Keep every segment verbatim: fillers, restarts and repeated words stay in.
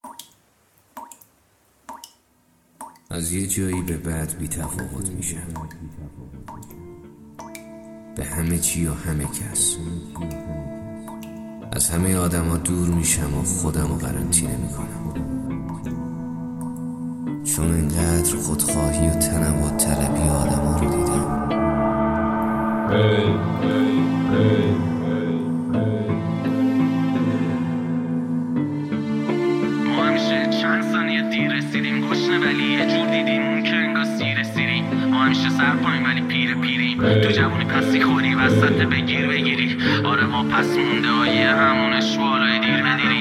از یه جایی به بعد بی تفاوت میشم، به همه چی و همه کس. از همه آدم ها دور میشم و خودم رو قرنطینه میکنم، چون اینقدر خودخواهی و تنوع طلبی آدم ها رو دیدم. hey, hey, hey, hey, hey. ما همیشه چند ثانیه دیر رسیدیم، گشنه ولی یه جور دیدیم اون که انگار سیر سیریم. ما همیشه سر پایین ولی پیر پیریم، تو جوونی پسی خوری وسط بگیر بگیری. آره ما پس مونده های همونش بالای دیر بدیریم.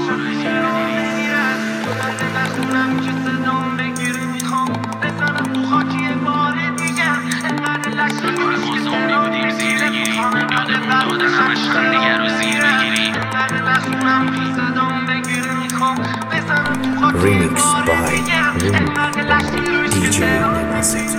آره ما زامبی بودیم زیر بگیریم، یادمون دادن همش خندیگر رو زیر بگیریم. Remix by دی جی نیماست.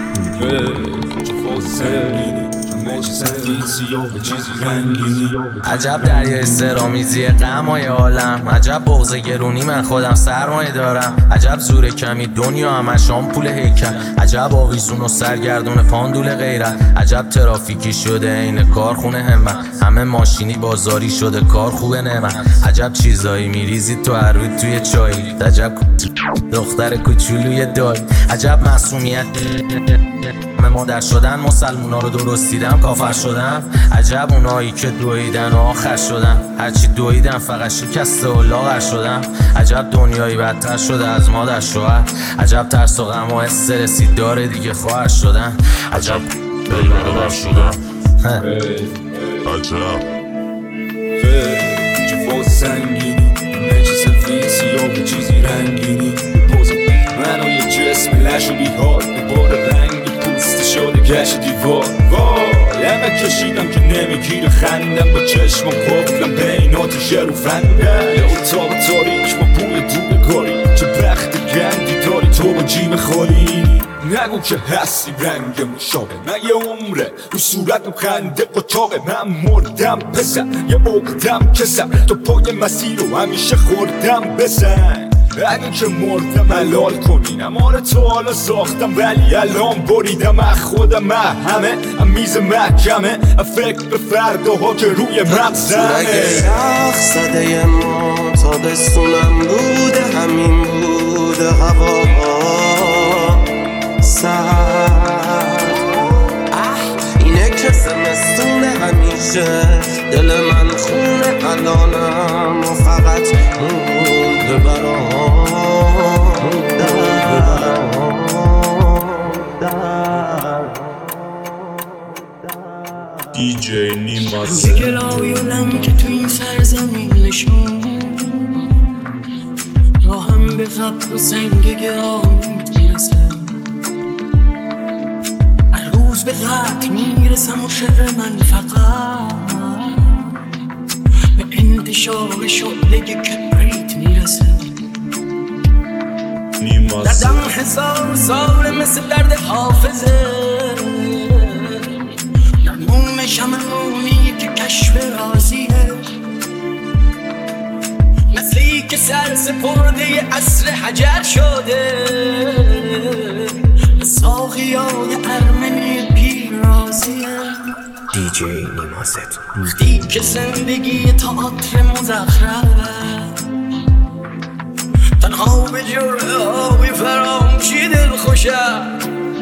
عجب دریای سرامیزی غمای عالم، عجب بغض گرونی من خودم سرمایه دارم. عجب زور کمی دنیا همش آمپول هیکل، عجب آویزون و سرگردون پاندول غیرت. عجب ترافیکی شده این کارخونه همت، همه ماشینی بازاری شده کار خوبه نعمت. عجب چیزایی میریزی تو هر روز توی چایی، عجب دختر کوچولوی دای. عجب معصومیت مادر شدن، مسلمونا رو درست دیدم کافر شدم. عجب اونایی که دویدن و آخر شدن، هرچی دویدن فقط شکسته و لاغر شدم. عجب دنیایی بدتر شده از مادر شوهر، عجب ترس و غم و استرسی داره دیگه خواهر شدن. عجب دل برابر شدم. عجب چه فاز سنگینی، همه چی سفید سیاه و چیزی رنگینی. بازم منو یه جسم لش و بیهاد به بار رنگی پوست شده گشت دیوار. وای همه کشیدم که نمیگیره خندم، با چشمم قفلم بین آتیشه رو فنده. یه اتاق تاریک با بوی دوبگاری، چه بخت گندی داری تو با جیب خالی. نگو که هستی رنگ مشابه من، یه عمره رو صورتم خنده قطاقه. من مردم پسر یه عقدم کسم، تو پای مسیر رو همیشه خوردم بزن. اگه که مردم حلال کنین، اماره تو حالا ساختم ولی الان بریدم. از خودم همه میز محکمه، فکر به فرداها که روی مغزمه. سخت زده ما تابستونم بوده، همین بوده هواها سرد. اینه که زمستونه همیشه دل من خونه الانم و فقط مونده برام دی جی نیماست. روی گلایونم که تو این سرزمینشون راهم به قبر و سنگ گرام میرسم. هر روز به قتل میرسم و شعر من فقط به انتشار شعله کبریت میرسه. دردم هزار ساله مثل درد حافظه، درمون شمعونی که کشف رازیه. مثلی که سر سپرده عصر حجر شده، ساقیان ارمنی پیرازیه. دی جی نیماست. وقتی که زندگی تئاتر مزخرفه، تنها به جرعه آبی فراموشی دل خوشم.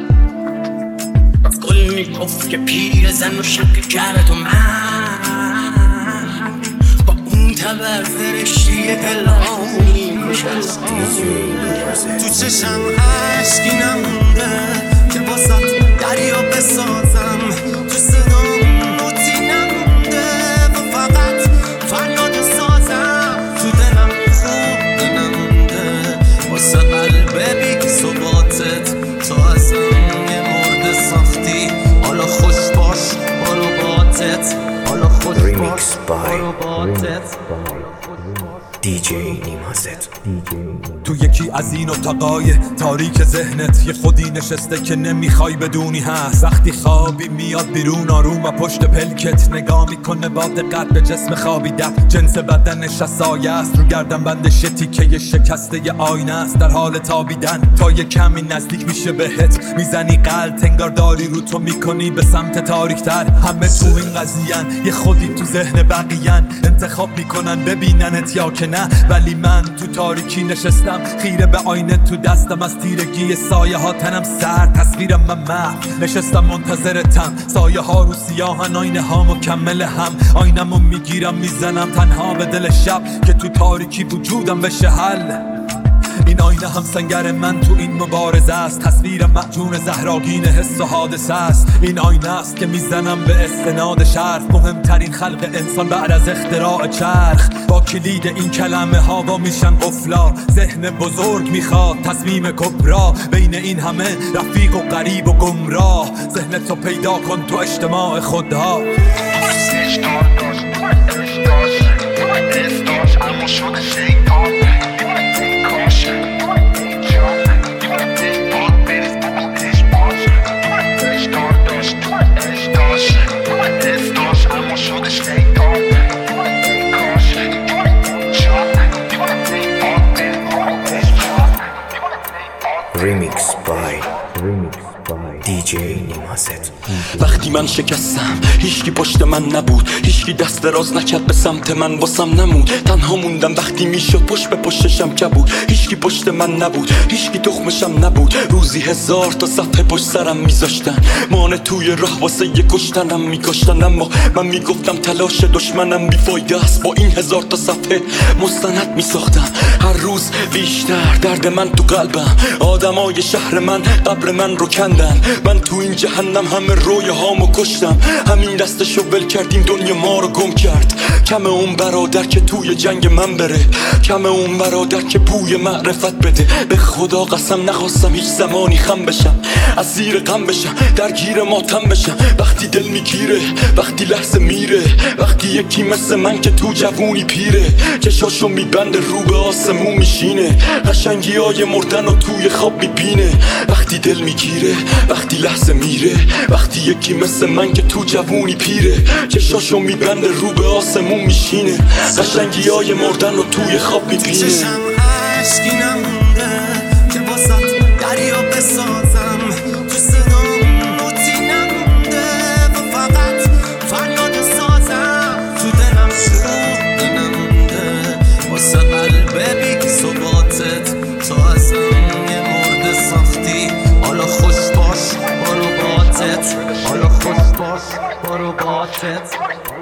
گل میگفت که پیر زن و شک کرد و من با اون تبر فرشتی الهامی میشست. تو چشم عشقی نمونده که واسط دریا بسازم، تو صدام نوتی نمونده و فقط فریاد سازم. تو دلم خوب نمونده واسه قلب بی ثباتت، تو ازم یه مرد ساختی. حالا خوش باش برو باتت، حالا خوش باش برو باتت. دیجی نیمازت. تو یکی از این اتاقای تاریک ذهنت یه خودی نشسته که نمیخوای بدونی هست. وقتی خوابی میاد بیرون آروم و پشت پلکت نگاه میکنه با دقت به جسم خوابیدت. جنس بدنش از سایه است، رو گردن بندش تیکه یه شکسته یه آینه است در حال تابیدن. تا یه کمی نزدیک میشه بهت میزنی قلب، انگار داری رو تو میکنی به سمت تاریکتر. همه تو این قضیه‌ن، یه خودی تو ذهن بقیه‌ن، انتخاب میکنن ببیننت یا که نه. ولی من تو تاریکی نشستم خیره به آینه تو دستم، از تیرگی سایه ها تنم سرد، تصویرم من محو نشستم منتظرتم. سایه ها رو سیاهن، آینه ها مکمل هم. آینمو میگیرم میزنم تنها به دل شب که تو تاریکی وجودم بشه حل. این آینه هم سنگر من تو این مبارزه است، تصویرم محجون زهراگین حس و حادثه است. این آینه است که میزنم به استناد شرف، مهمترین خلق انسان بعد از اختراع چرخ. با کلید این کلمه هوا میشن قفلا، ذهن بزرگ میخواد تصمیم کبرا. بین این همه رفیق و غریب و گمراه، ذهنتو پیدا کن تو اجتماع خودها. Remix by Remix by دیجی نیمازت. وقتی من شکستم هیچکی پشت من نبود، هیچکی دست دراز نکرد به سمت من، واسم نمود. تنها موندم وقتی میشد پشت به پشتشم کبود. هیچکی پشت من نبود، هیچکی تخمشم نبود. روزی هزار تا صفحه پشت سرم میذاشتن، مانع توی راه واسه یه کشتنم میکشتن. اما من میگفتم تلاش دشمنم بیفایده است، با این هزار تا صفحه مستند میساختم. هر روز بیشتر درد من تو قلبم، آدمای شهر من قبر من رو کندن. من تو این جهنم همه رویه هامو کشتم، همین دستشو ول کردیم دنیا ما رو گم کرد. کم اون برادر که توی جنگ من بره، کم اون برادر که بوی معرفت بده. به خدا قسم نخواستم هیچ زمانی خم بشم، از زیر غم بشم، درگیر ماتم بشم. وقتی دل میگیره، وقتی لحظه میره، وقتی یکی مثل من که تو جوونی پیره، چشاشو میبنده رو به آسمون میشینه، قشنگی های مردن و توی خواب میبینه. وقتی دل میگیره، وقتی لحظه میره، وقتی یکی مثل من که تو جوونی پیره، چشاشو میبنده رو به آسمون میشینه، قشنگی های مردن و توی خواب میبینه. چشم عشقی نمونده که واسط دریا بسازم، تو صدام نوتی نمونده و فقط فریاد سازم. تو دلم خوب نمونده واسه قلب بی ثباتت، تو ازم یه مرد ساختی. حالا خوش باش برو باتت، حالا خوش باش برو باتت.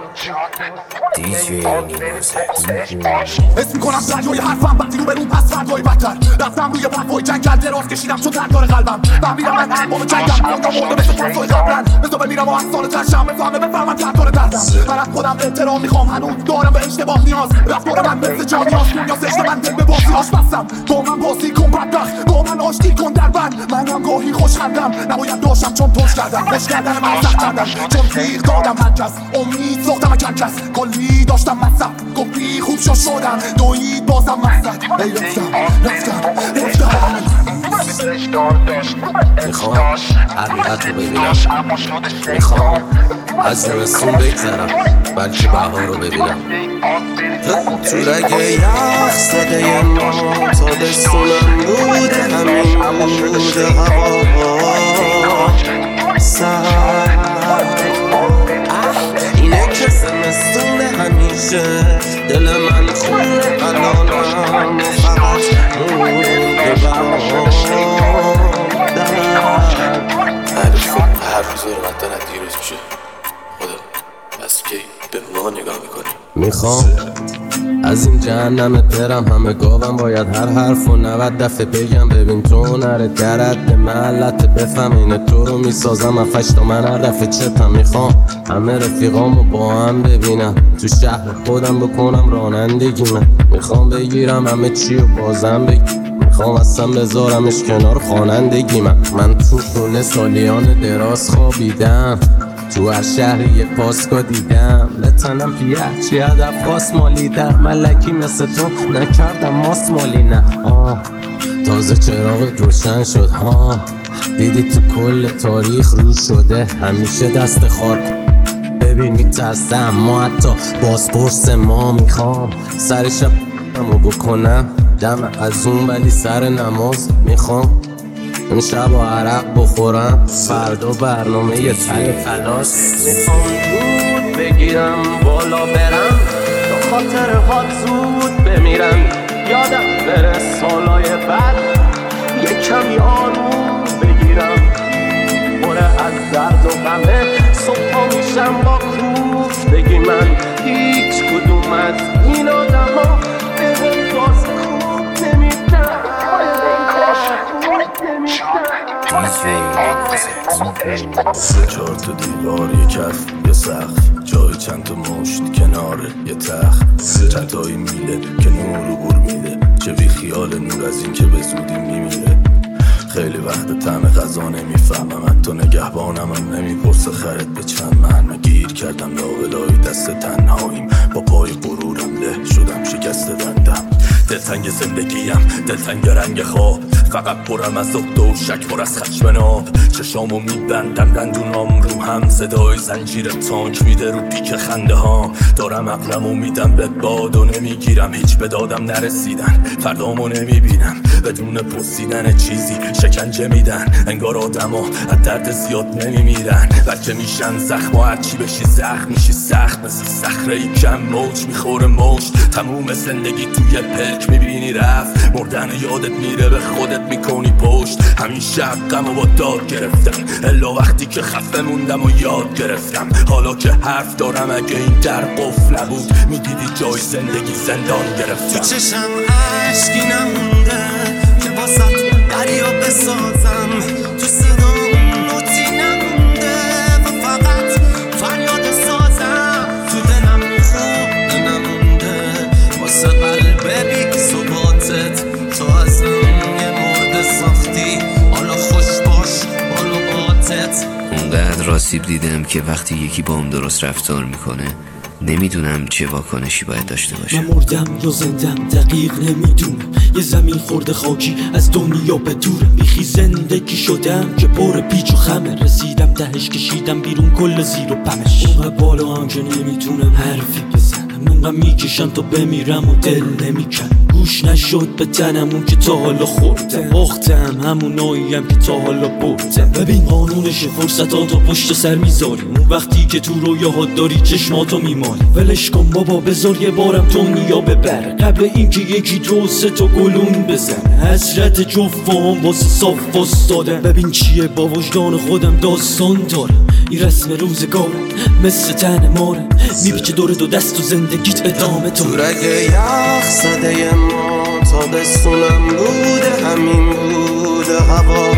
دیجی نیمازت. اسم میکنم دریای حرفم وقتی رو به رو پس فردای بدتر. رفتم روی پرفای جنگل دراز کشیدم چون درکار قلبم. فهمیدم من همون جنگم مردم مرده مثل پرسای قبلن. بزا بمیرم و از سال ترشم بفهمه بفهمم درکار دردم. من از خودم احترام میخوام، هنوز دارم به اشتباه نیاز. رفتار من مثل جانیاز، دنیا زشته من دل به بازیاش بستم. با من بازی کن بدبخت، با من آشتی کن در بند. من هم گاهی خوشخندم، نباید داشتم چون پشت کردم. خوش کردن من سخت کردم چون تیغ دادم هر کس. امید ساختم هر کس، کلی داشتم مصب. گفتی خوب شو شدم، دوید بازم مصد. ای رفتم رفتم رفتم. میخوام حقیقت رو ببینم، میخوام از زمستون بگذرم بلکه بهار رو ببینم. تو رگ یخ زده ما تابستونم بوده، همین بوده هوا سرد. اینه که زمستونه همیشه دل من خونه الانم و فقط مونده برام درد. هر روز بدن دیروز میشه. خدا از کی به ما نگاه میکنی؟ میخوام از این جهنم برم، همه گاوم باید هر حرف و نود دفعه بگم. ببین تو نره درد محلت بفهم، اینه تو رو میسازم افش تا من هر دفعه چپم. میخوام همه رفیقامو با هم ببینم، تو شهر خودم بکنم رانندگی. من میخوام بگیرم همه چی و بازم بگم، میخوام اصلا بذارمش کنار خوانندگی. من من تو خونه سالیان دراز خوابیدم، تو هر شهر یه پاسکا دیدم بتنم پیه چی هدف خواست مالیدم ملکی مثل تو نکردم ماست مالی نه آه. تازه چراغ روشن شد ها دیدی تو کل تاریخ رو شده همیشه دست خار ببین میترسم ما حتی بازپرس ما میخوام سر شب همو بکنم دم از اون ولی سر نماز میخوام اون شب و عرق بخورم فردا برنامه یه تل خلاص میخوام زود بگیرم بالا برم تا خاطر هات زود بمیرم یادم بره سالای بعد یکم یارو بگیرم بره از درد و غمه صبح میشم با کوفتگی من هیچ کدوم از این آدم ها بهم باز خوب نمیدن سه چهار تا دیوار یه کف یه سقف جای چند تا مشت کنار یه تخت چند تایی میله که نور رو بور میده چه بی خیال نور از این که به زودی میمیره خیلی وقت طعم غذا نمیفهمم حتی نگهبانم هم نمیپرسه خرد به چند من گیر کردم لاولای دست تنهاییم با پای غرورم له شدم شکست بندم دلتنگ زندگیم دلتنگ رنگ خواب فقط پرم از عقده و شک پر از خشم ناب چشامو میبندم دندونام رو هم صدای زنجیرم تانک میده رو پیک خنده ها دارم عقلمو میدم به باد و نمیگیرم هیچ به دادم نرسیدن فردامو نمیبینم بدون پرسیدن چیزی شکنجه میدن انگار آدما از درد زیاد نمیمیرن بلکه میشن زخم و هرچی بشی زخم میشی سخت مثل صخره‌ای کم موج میخوره موج تموم زندگی توی پلک میبینی رفت مردن یادت میره به خودت میکنی پشت همیشه حقمو با داد گرفتم الا وقتی که خفه موندم و یاد گرفتم حالا که حرف دارم اگه این در قفل نبود میدیدی جای زندگی زندان گرفتم تو چشم عشقی نمونده که واسط دریا بسازم تو صدام نوتی نمونده و فقط فریاد سازم تو دلم خوب نمونده واسه قلب بی ثباتت تو ازم یه مرد ساختی حالا خوش باش حالا باتت اونقدر آسیب دیدم که وقتی یکی با هم درست رفتار میکنه نمیدونم چه واکنشی باید داشته باشم. من مردم یا زندم دقیق نمیدونم یه زمین خورده خاکی از دنیا به دورم بیخی زندگی شدم که پر پیچ و خمه رسیدم تهش کشیدم بیرون کل زیر و پمش اونقدر بالا هم که نمیتونم حرفی بزنم اونقدر میکشم تا بمیرم و دل نمیکنم گوش نشد به تنم اون که تا حالا خوردم باختم هموناییم که تا حالا بردم ببین قانونش فرصت ها تا پشت سر میذاری اون وقتی که تو رویاهات داری چشماتو میماری ولش کن بابا بذار یه بارم دنیا ببره قبل اینکه یکی دو سه تا گلون بزن حسرت جفام واسه صاف وستادم ببین چیه با وجدان خودم داستان دارم این رسم روزگارم مثل تن مارم میپیچه دور دو دست و زندگیت ادامه تو رگ یخ زده ما تابستونم بوده همین بوده هوا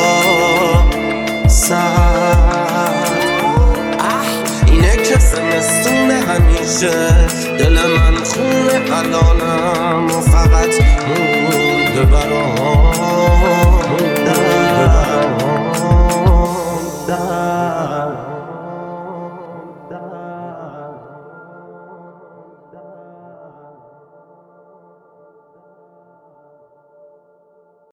سرد اینه که زمستونه همیشه دل من خونه الانم و فقط مونده برام در در